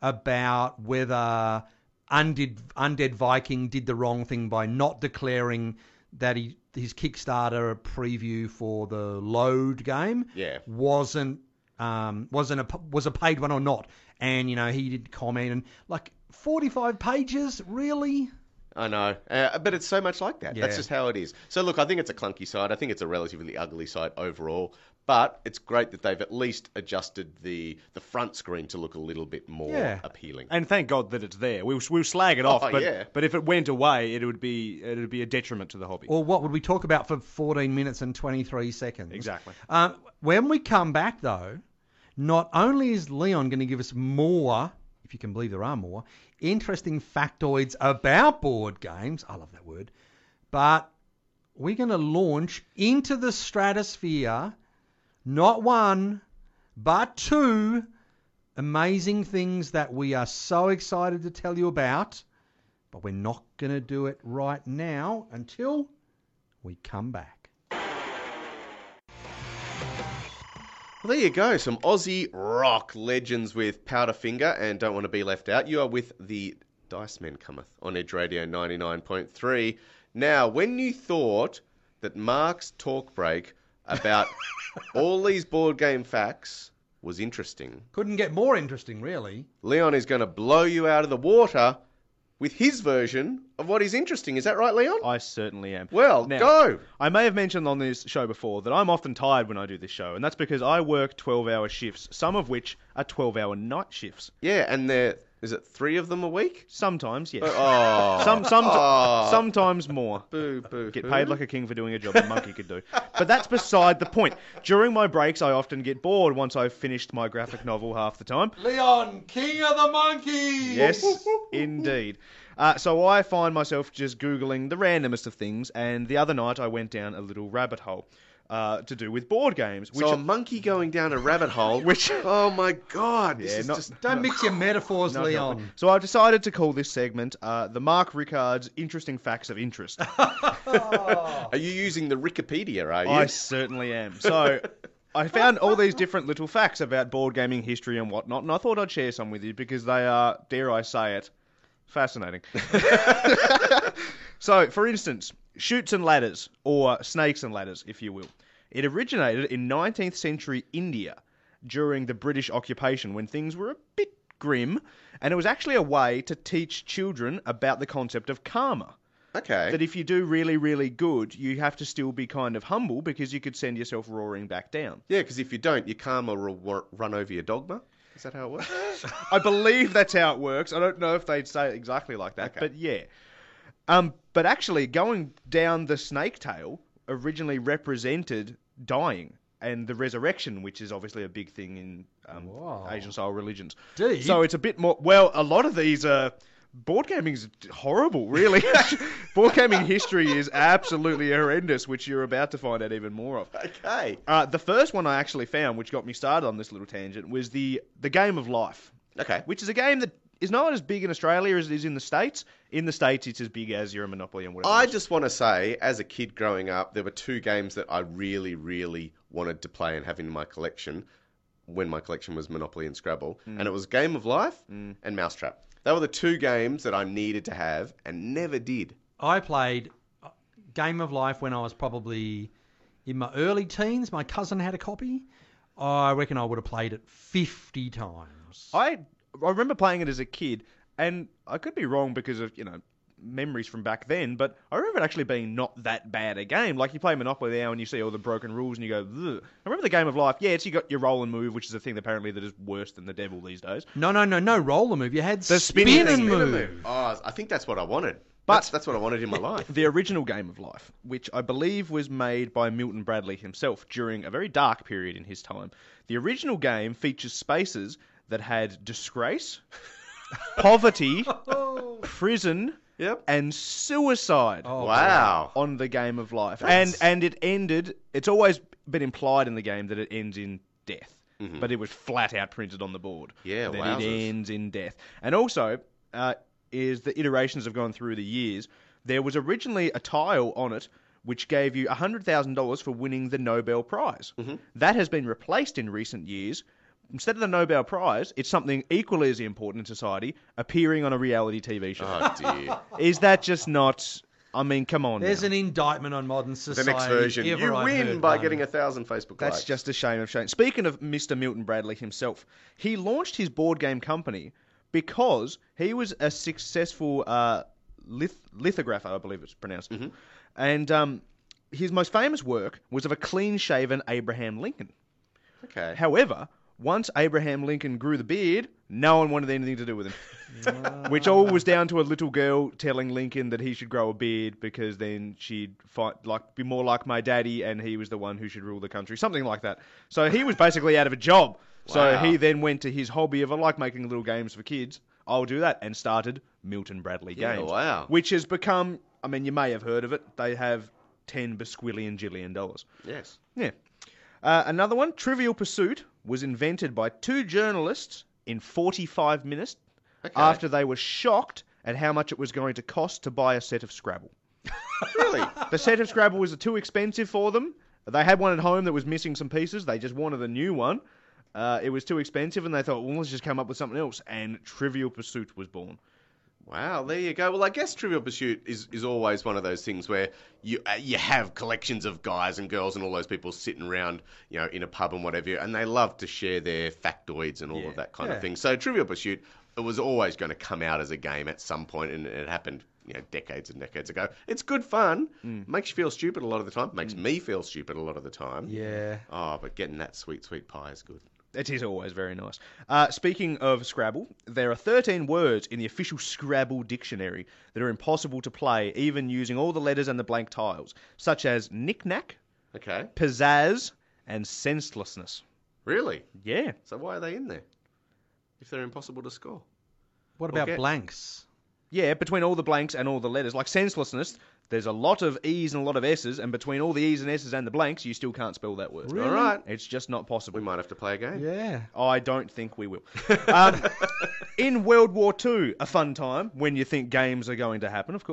E: about whether Undead, Undead Viking did the wrong thing by not declaring that he his Kickstarter preview for the Load game
D: Yeah.
E: wasn't um, wasn't a was a paid one or not, and you know he did comment and like forty-five pages, really.
D: I know, uh, but it's so much like that.
E: Yeah.
D: That's just how it is. So look, I think it's a clunky site. I think it's a relatively ugly site overall, but it's great that they've at least adjusted the the front screen to look a little bit more
E: Yeah.
D: appealing.
C: And thank God that it's there. We'll, we'll slag it off,
D: Oh,
C: but
D: yeah.
C: but if it went away, it would be it would be a detriment to the hobby.
E: Or what would we talk about for fourteen minutes and twenty-three seconds?
C: Exactly.
E: Um, when we come back, though, not only is Leon going to give us more, if you can believe there are more, interesting factoids about board games, I love that word, but we're going to launch into the stratosphere, not one, but two amazing things that we are so excited to tell you about, but we're not going to do it right now until we come back.
D: Well, there you go. Some Aussie rock legends with Powderfinger and Don't Want to Be Left Out. You are with the Dice Men Cometh on Edge Radio ninety-nine point three. Now, when you thought that Mark's talk break about all these board game facts was interesting,
E: Couldn't get more interesting, really.
D: Leon is going to blow you out of the water with his version of what is interesting. Is that right, Leon?
C: I certainly am.
D: Well,
C: Now,
D: go.
C: I may have mentioned on this show before that I'm often tired when I do this show, and that's because I work twelve-hour shifts, some of which are twelve-hour night shifts.
D: Yeah, and there is it three of them a week?
C: Sometimes, yes.
D: Oh,
C: Some, some,
D: Oh.
C: sometimes more.
D: boo, boo,
C: Get
D: boo.
C: paid like a king for doing a job a monkey could do. But that's beside the point. During my breaks, I often get bored once I've finished my graphic novel half the time.
E: Leon, King of the Monkeys!
C: Yes, indeed. Uh, so I find myself just Googling the randomest of things, and the other night I went down a little rabbit hole uh, to do with board games. Which
D: So a monkey going down a rabbit hole.
C: Which-
D: Oh my God! This
C: Yeah,
D: is
C: not-
D: just
E: Don't mix your metaphors,
C: Not
E: Leon.
C: helpful. So I've decided to call this segment uh, the Mark Rickard's Interesting Facts of Interest.
D: Are you using the Wikipedia? Are you?
C: I certainly am. So I found all these different little facts about board gaming history and whatnot, and I thought I'd share some with you because they are, dare I say it, Fascinating. So, for instance, Chutes and Ladders, or Snakes and Ladders, if you will. It originated in nineteenth century India during the British occupation when things were a bit grim, and it was actually a way to teach children about the concept of karma.
D: Okay.
C: That if you do really, really good, you have to still be kind of humble because you could send yourself roaring back down.
D: Yeah, because if you don't, your karma will wa- run over your dogma. Is that how it works?
C: I believe that's how it works. I don't know if they'd say it exactly like that,
D: Okay.
C: but yeah. Um, but actually, going down the snake tail originally represented dying and the resurrection, which is obviously a big thing in um,
E: Wow.
C: Asian-style religions.
E: Deep.
C: So it's a bit more... Well, a lot of these are... Board gaming's horrible, really. Board gaming history is absolutely horrendous, which you're about to find out even more of.
D: Okay.
C: Uh, the first one I actually found, which got me started on this little tangent, was the the Game of Life.
D: Okay.
C: Which is a game that is not as big in Australia as it is in the States. In the States, it's as big as your Monopoly and whatever.
D: I
C: else.
D: just want to say, as a kid growing up, there were two games that I really, really wanted to play and have in my collection when my collection was Monopoly and Scrabble.
C: Mm.
D: And it was Game of Life and Mousetrap. They were the two games that I needed to have and never did.
E: I played Game of Life when I was probably in my early teens. My cousin had a copy. I reckon I would have played it fifty times.
C: I I remember playing it as a kid, and I could be wrong because of, you know, memories from back then, but I remember it actually being not that bad a game. Like, you play Monopoly now and you see all the broken rules and you go, ugh. I remember the Game of Life. Yeah, it's you got your roll and move, which is a thing apparently that is worse than the devil these days.
E: No, no, no, no roller move. You had
C: The
E: spin,
C: spinning
E: and
C: thing.
E: move.
D: Oh, I think that's what I wanted.
C: But-
D: that's, that's what I wanted in my life.
C: The original Game of Life, which I believe was made by Milton Bradley himself during a very dark period in his time. The original game features spaces that had disgrace, poverty, prison,
D: Yep.
C: and suicide
E: Oh,
D: Wow.
C: on the Game of Life.
D: That's-
C: And and it ended, it's always been implied in the game that it ends in death. But it was flat out printed on the board.
D: Yeah,
C: that
D: wowzers.
C: it ends in death. And also, uh, is the iterations have gone through the years. There was originally a tile on it which gave you one hundred thousand dollars for winning the Nobel Prize. That has been replaced in recent years. Instead of the Nobel Prize, it's something equally as important in society, appearing on a reality T V show.
D: Oh, dear.
C: Is that just not... I mean, come on
E: There's
C: now.
E: an indictment on modern
D: The
E: society.
D: next version.
E: Ever
D: You
E: I've
D: win
E: heard
D: by
E: one.
D: getting a thousand Facebook
C: That's
D: likes.
C: just a shame of shame. Speaking of Mister Milton Bradley himself, he launched his board game company because he was a successful uh, lith- lithographer, I believe it's pronounced. And um, his most famous work was of a clean-shaven Abraham Lincoln.
D: Okay.
C: However, once Abraham Lincoln grew the beard, no one wanted anything to do with him. Which all was down to a little girl telling Lincoln that he should grow a beard because then she'd fight, like be more like my daddy and he was the one who should rule the country. Something like that. So he was basically out of a job. So
D: Wow.
C: he then went to his hobby of, I like making little games for kids. I'll do that. And started Milton Bradley
D: Yeah,
C: Games.
D: wow.
C: Which has become, I mean, you may have heard of it. They have ten besquillion jillion dollars.
D: Yes.
C: Yeah. Uh, another one, Trivial Pursuit, was invented by two journalists in forty-five minutes
D: Okay.
C: after they were shocked at how much it was going to cost to buy a set of Scrabble.
D: Really?
C: The set of Scrabble was too expensive for them. They had one at home that was missing some pieces. They just wanted a new one. Uh, it was too expensive, and they thought, well, let's just come up with something else. And Trivial Pursuit was born.
D: Wow, there you go. Well, I guess Trivial Pursuit is, is always one of those things where you uh, you have collections of guys and girls and all those people sitting around, you know, in a pub and whatever, and they love to share their factoids and all
C: Yeah.
D: of that kind
E: Yeah.
D: of thing. So Trivial Pursuit, it was always going to come out as a game at some point, and it happened, you know, decades and decades ago. It's good fun. Makes you feel stupid a lot of the time. Makes me feel stupid a lot of the time.
E: Yeah.
D: Oh, but getting that sweet, sweet pie is good.
C: It is always very nice. Uh, speaking of Scrabble, there are thirteen words in the official Scrabble dictionary that are impossible to play, even using all the letters and the blank tiles, such as knick-knack,
D: Okay.
C: pizzazz, and senselessness.
D: Really?
C: Yeah.
D: So why are they in there? If they're impossible to score.
E: What about
C: Okay.
E: blanks?
C: Yeah, between all the blanks and all the letters. Like senselessness, there's a lot of E's and a lot of S's, and between all the E's and S's and the blanks, you still can't spell that word.
E: Really?
D: All right.
C: It's just not possible.
D: We might have to play a game.
E: Yeah.
C: I don't think we will. Um, in World War Two, a fun time, when you think games are going to happen, of course,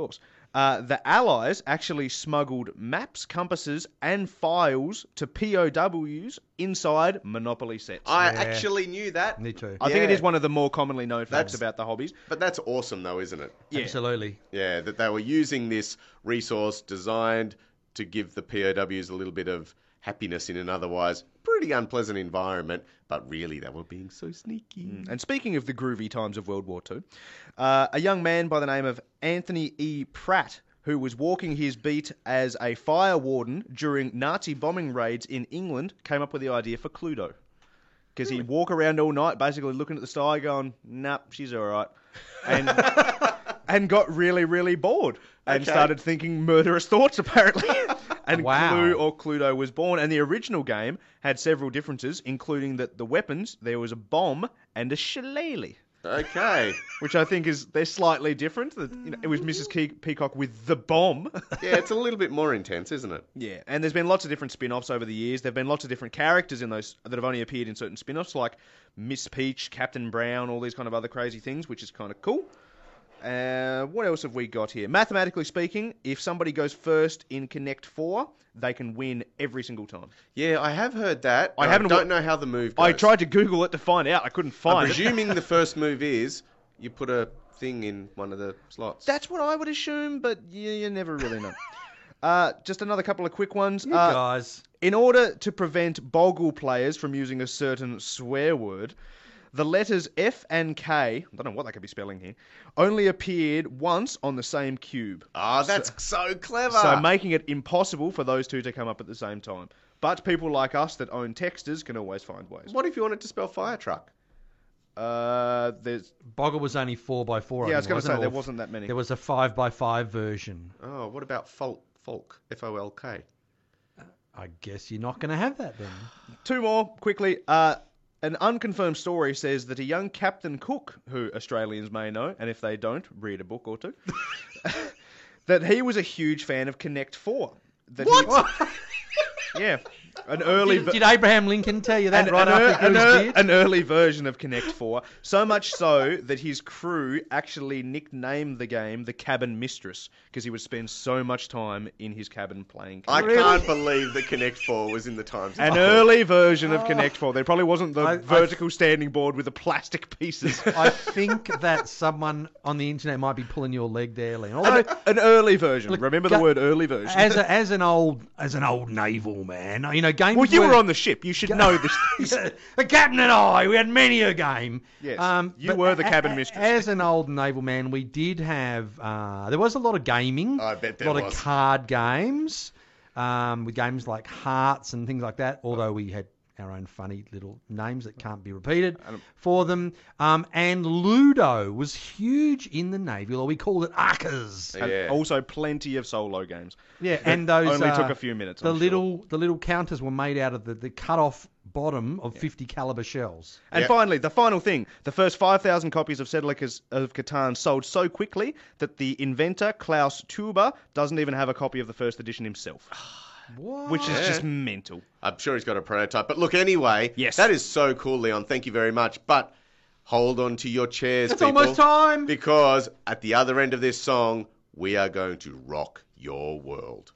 C: Uh, the Allies actually smuggled maps, compasses, and files to P O Ws inside Monopoly sets.
D: I
E: Yeah.
D: actually knew that.
E: Me too.
C: I think it
D: Yeah.
C: is one of the more commonly known facts
D: That's-
C: about the hobbies.
D: But that's awesome, though, isn't it?
C: Yeah.
E: Absolutely.
D: Yeah, that they were using this resource designed to give the P O Ws a little bit of happiness in an otherwise pretty unpleasant environment, but really they were being so sneaky.
C: And speaking of the groovy times of World War Two, uh, a young man by the name of Anthony E. Pratt, who was walking his beat as a fire warden during Nazi bombing raids in England, came up with the idea for Cluedo. Because he'd walk around all night basically looking at the sky going, nah, she's all right. And, and got really, really bored and
D: Okay.
C: started thinking murderous thoughts, apparently. And
E: Wow.
C: Clue or Cluedo was born. And the original game had several differences, including that the weapons, there was a bomb and a shillelagh.
D: Okay.
C: Which I think is, they're slightly different. That, you know, it was Missus Ke- Peacock with the bomb.
D: Yeah, it's a little bit more intense, isn't it?
C: Yeah, and there's been lots of different spin-offs over the years. There've been lots of different characters in those that have only appeared in certain spin-offs, like Miss Peach, Captain Brown, all these kind of other crazy things, which is kind of cool. Uh, what else have we got here? Mathematically speaking, if somebody goes first in Connect Four, they can win every single time.
D: Yeah, I have heard that.
C: I
D: I
C: haven't
D: don't
C: wa-
D: know how the move goes.
C: I tried to Google it to find out. I couldn't
D: I'm
C: find it.
D: presuming the first move is you put a thing in one of the slots.
C: That's what I would assume, but you, you never really know. uh, just another couple of quick ones.
E: You
C: Uh,
E: guys.
C: In order to prevent Boggle players from using a certain swear word, the letters F and K, I don't know what they could be spelling here, only appeared once on the same cube.
D: Ah, that's so, clever.
C: So making it impossible for those two to come up at the same time. But people like us that own texters can always find ways.
D: What if you wanted to spell fire truck?
C: Uh, there's
E: Boggle was only four by four.
C: Yeah, I was
E: think,
C: going to say
E: wasn't it?
C: there
E: Or
C: wasn't that many.
E: There was a five by five version.
D: Oh, what about folk? Folk. F O L K.
E: I guess you're not going to have that then.
C: Two more, quickly. Uh, an unconfirmed story says that a young Captain Cook, who Australians may know, and if they don't, read a book or two, that he was a huge fan of Connect Four. That
D: What?
C: He, yeah. An early...
E: Did,
C: ver-
E: did Abraham Lincoln tell you that
C: an,
E: right
C: an,
E: after
C: ear-
E: he grew
C: an,
E: his
C: ear-
E: beard?
C: an early version of Connect Four, so much so that his crew actually nicknamed the game the Cabin Mistress because he would spend so much time in his cabin playing.
D: I
C: Connect.
D: can't believe that Connect Four was in the Times.
C: An
D: of
C: early version of Connect Four. There probably wasn't the
E: I- I-
C: vertical standing board with the plastic pieces.
E: I think that someone on the internet might be pulling your leg there, Liam.
C: an,
E: Although,
C: an early version.
E: Look,
C: Remember
E: ga-
C: the word early version.
E: as a, as an old as an old naval man, you know, games.
C: well, you were
E: were
C: on the ship. You should know this.
E: the captain and I, we had many a game. Um,
C: Yes, you
E: but
C: were the
E: a-
C: cabin
E: a-
C: mistress.
E: As an old naval man, we did have. Uh, there was a lot of gaming.
D: I bet there
E: A lot
D: was.
E: of card games, um, with games like Hearts and things like that. Although we had our own funny little names that can't be repeated for them. Um, and Ludo was huge in the Navy, or we called it Arcas.
C: And
D: Yeah.
C: also plenty of solo games.
E: Yeah,
C: that
E: and those
C: only
E: uh,
C: took a few minutes.
E: The
C: I'm sure.
E: little the little counters were made out of the, the cut off bottom of fifty caliber shells.
C: And
D: Yeah.
C: finally, the final thing. The first five thousand copies of Settlers of Catan sold so quickly that the inventor, Klaus Tuber, doesn't even have a copy of the first edition himself.
E: What?
C: Which is
D: Yeah.
C: just mental.
D: I'm sure he's got a prototype. But look, anyway,
C: Yes.
D: that is so cool, Leon. Thank you very much. But hold on to your chairs,
E: It's
D: people.
E: almost time.
D: Because at the other end of this song, we are going to rock your world.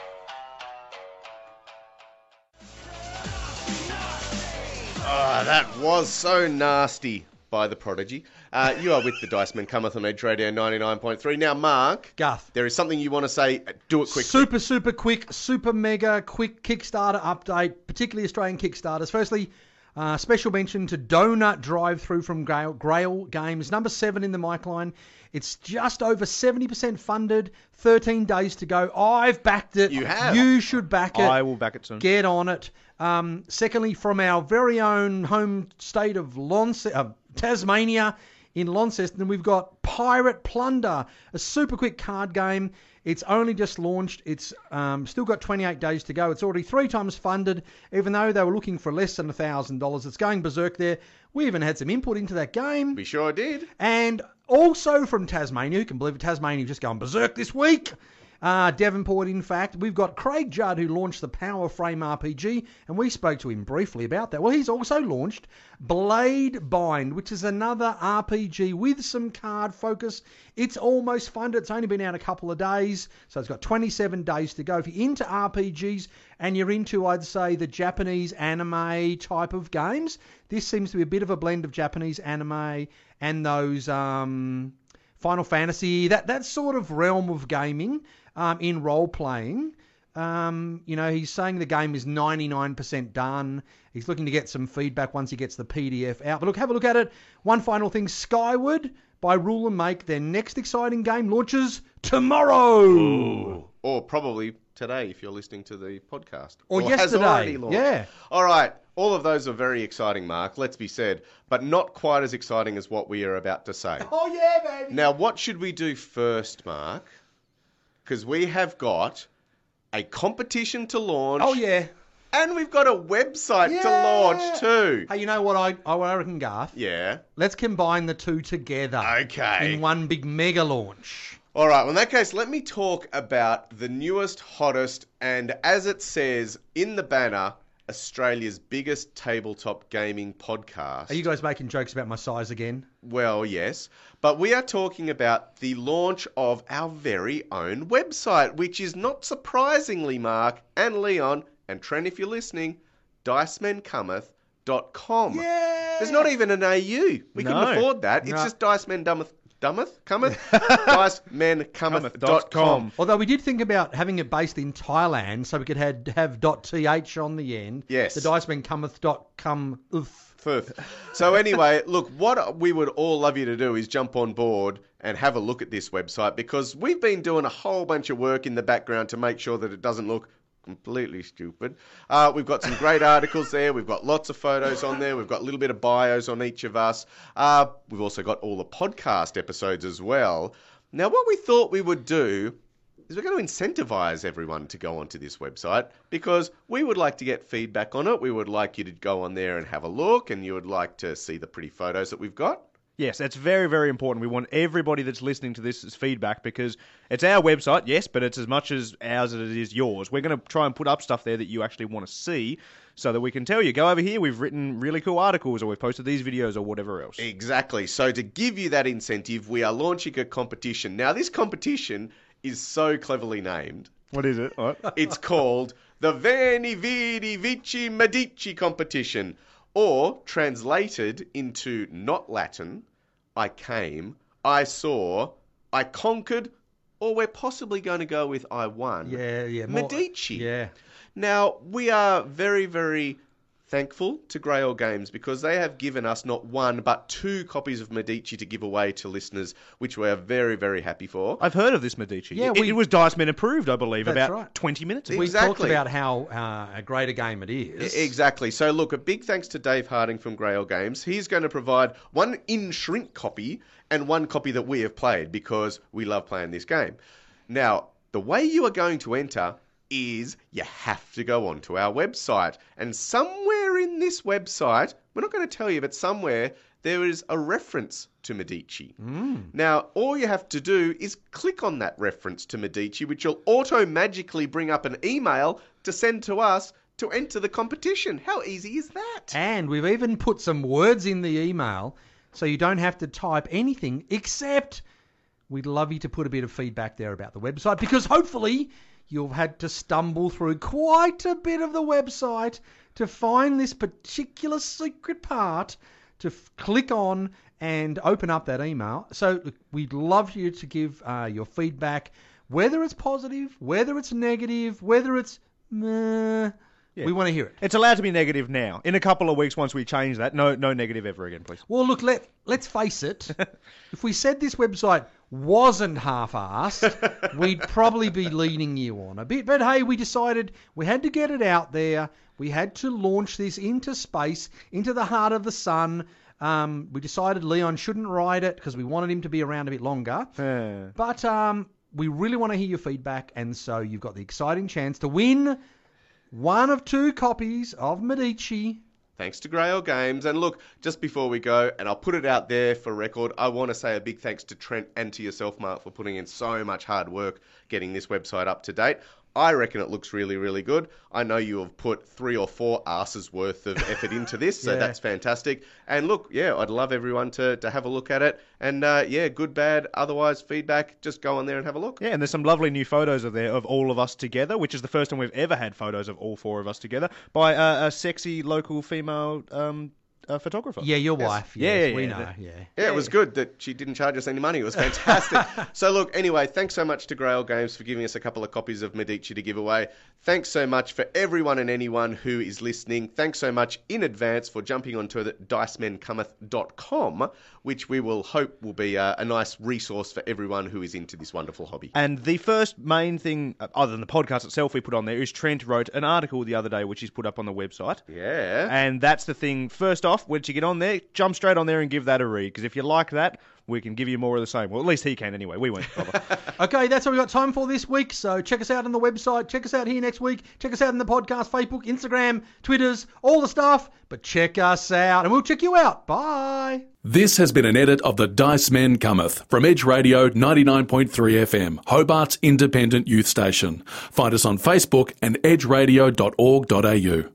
D: Ah, that was so nasty by The Prodigy. Uh, you are with the Dice Men Cometh on Edge Radio ninety-nine point three. Now, Mark,
E: Guth.
D: there is something you want to say. Do it quickly.
E: Super, super quick, super mega quick Kickstarter update, particularly Australian Kickstarters. Firstly, uh, special mention to Donut Drive Through from Grail, Grail Games, number seven in the mic line. It's just over seventy percent funded, thirteen days to go. I've backed it.
D: You have?
E: You should back it.
C: I will back it soon.
E: Get on it. Um, secondly, from our very own home state of Launce- uh, Tasmania in Launceston, we've got Pirate Plunder, a super quick card game. It's only just launched. It's um, still got twenty-eight days to go. It's already three times funded, even though they were looking for less than one thousand dollars. It's going berserk there. We even had some input into that game.
D: We sure did.
E: And also from Tasmania, who can believe it, Tasmania just going berserk this week. uh, Devonport, in fact. We've got Craig Judd, who launched the Power Frame R P G, and we spoke to him briefly about that. Well, he's also launched Blade Bind, which is another R P G with some card focus. It's almost funded. It's only been out a couple of days, so it's got twenty-seven days to go. If you're into R P Gs and you're into, I'd say, the Japanese anime type of games, this seems to be a bit of a blend of Japanese anime and those um, Final Fantasy, that, that sort of realm of gaming um, in role-playing. Um, you know, he's saying the game is ninety-nine percent done. He's looking to get some feedback once he gets the P D F out. But look, have a look at it. One final thing, Skyward by Rule and Make, their next exciting game launches tomorrow.
D: Ooh. Or probably today if you're listening to the podcast.
E: Or,
D: or
E: yesterday.
D: Has already launched.
E: Yeah.
D: All right. All of those are very exciting, Mark, let's be said, but not quite as exciting as what we are about to say.
E: Oh, yeah, baby.
D: Now, what should we do first, Mark? Because we have got a competition to launch.
E: Oh, yeah.
D: And we've got a website
E: Yeah.
D: to launch too.
E: Hey, you know what I, I reckon, Garth?
D: Yeah.
E: Let's combine the two together.
D: Okay.
E: In one big mega launch.
D: All right, well, in that case, let me talk about the newest, hottest, and as it says in the banner, Australia's biggest tabletop gaming podcast.
E: Are you guys making jokes about my size again?
D: Well, yes. But we are talking about the launch of our very own website, which is not surprisingly, Mark and Leon, and Trent, if you're listening, dice men cometh dot com.
E: Yeah.
D: There's not even an A U. We
C: No.
D: couldn't afford that. It's
E: No.
D: just dicemen dummeth, dummeth, cometh? dice men cometh dot com.
E: Although we did think about having it based in Thailand, so we could have, have .th on the end.
D: Yes.
E: The diceman cometh dot com. Oof.
D: Firth. So anyway, look, what we would all love you to do is jump on board and have a look at this website, because we've been doing a whole bunch of work in the background to make sure that it doesn't look completely stupid. Uh, we've got some great articles there. We've got lots of photos on there. We've got a little bit of bios on each of us. Uh, we've also got all the podcast episodes as well. Now, what we thought we would do is we're going to incentivize everyone to go onto this website, because we would like to get feedback on it. We would like you to go on there and have a look, and you would like to see the pretty photos that we've got.
C: Yes, that's very, very important. We want everybody that's listening to this as feedback, because it's our website, yes, but it's as much as ours as it is yours. We're going to try and put up stuff there that you actually want to see, so that we can tell you, go over here, we've written really cool articles, or we've posted these videos, or whatever else.
D: Exactly. So to give you that incentive, we are launching a competition. Now, this competition is so cleverly named.
C: What is it? What?
D: It's called the Veni Vidi Vici Medici competition, or translated into not Latin, I came, I saw, I conquered, or we're possibly going to go with I won.
E: Yeah, yeah. more-
D: Medici.
E: Yeah.
D: Now, we are very, very thankful to Grail Games, because they have given us not one, but two copies of Medici to give away to listeners, which we are very, very happy for.
C: I've heard of this Medici.
E: Yeah,
C: it,
E: we-
C: it was Dice Men approved, I believe,
E: That's
C: about
E: right.
C: twenty minutes ago.
E: We
D: Exactly.
E: talked about how uh, a great a game it is.
D: E- Exactly. So look, a big thanks to Dave Harding from Grail Games. He's going to provide one in shrink copy and one copy that we have played, because we love playing this game. Now, the way you are going to enter is you have to go onto our website. And somewhere in this website, we're not going to tell you, but somewhere there is a reference to Medici. Mm. Now, all you have to do is click on that reference to Medici, which will auto-magically bring up an email to send to us to enter the competition. How easy is that?
E: And we've even put some words in the email, so you don't have to type anything, except we'd love you to put a bit of feedback there about the website, because hopefully you've had to stumble through quite a bit of the website to find this particular secret part to f- click on and open up that email. So look, we'd love you to give uh, your feedback, whether it's positive, whether it's negative, whether it's meh.
C: Yeah.
E: We want to hear it.
C: It's allowed to be negative now. In a couple of weeks, once we change that, no no negative ever again, please.
E: Well, look, let, let's face it. If we said this website wasn't half-assed, we'd probably be leading you on a bit. But hey, we decided we had to get it out there. We had to launch this into space, into the heart of the sun. Um, we decided Leon shouldn't ride it because we wanted him to be around a bit longer.
C: Uh,
E: But um, we really want to hear your feedback, and so you've got the exciting chance to win one of two copies of Medici
D: Thanks to Grail Games. And look, just before we go, and I'll put it out there for record, I want to say a big thanks to Trent and to yourself, Mark, for putting in so much hard work getting this website up to date. I reckon it looks really, really good. I know you have put three or four arses worth of effort into this, so
E: Yeah.
D: that's fantastic. And look, yeah, I'd love everyone to, to have a look at it. And uh, yeah, good, bad, otherwise feedback, just go on there and have a look.
C: Yeah, and there's some lovely new photos of there of all of us together, which is the first time we've ever had photos of all four of us together by uh, a sexy local female um, uh, photographer.
E: Yeah, your
D: Yes.
E: wife.
C: Yeah,
E: Yes,
C: yeah,
E: we
C: yeah.
E: know. Yeah.
D: Yeah, it was good that she didn't charge us any money. It was fantastic. So look, anyway, thanks so much to Grail Games for giving us a couple of copies of Medici to give away. Thanks so much for everyone and anyone who is listening. Thanks so much in advance for jumping onto the dice men cometh dot com, which we will hope will be a, a nice resource for everyone who is into this wonderful hobby.
C: And the first main thing, uh, other than the podcast itself we put on there, is Trent wrote an article the other day which he's put up on the website.
D: Yeah.
C: And that's the thing. First off, once you get on there, jump straight on there and give that a read. Because if you like that, we can give you more of the same. Well, at least he can anyway. We won't bother.
E: Okay, that's all we got time for this week. So check us out on the website. Check us out here next week. Check us out in the podcast, Facebook, Instagram, Twitters, all the stuff. But check us out, and we'll check you out. Bye.
A: This has been an edit of The Dice Men Cometh from Edge Radio ninety-nine point three F M, Hobart's independent youth station. Find us on Facebook and edge radio dot org dot a u.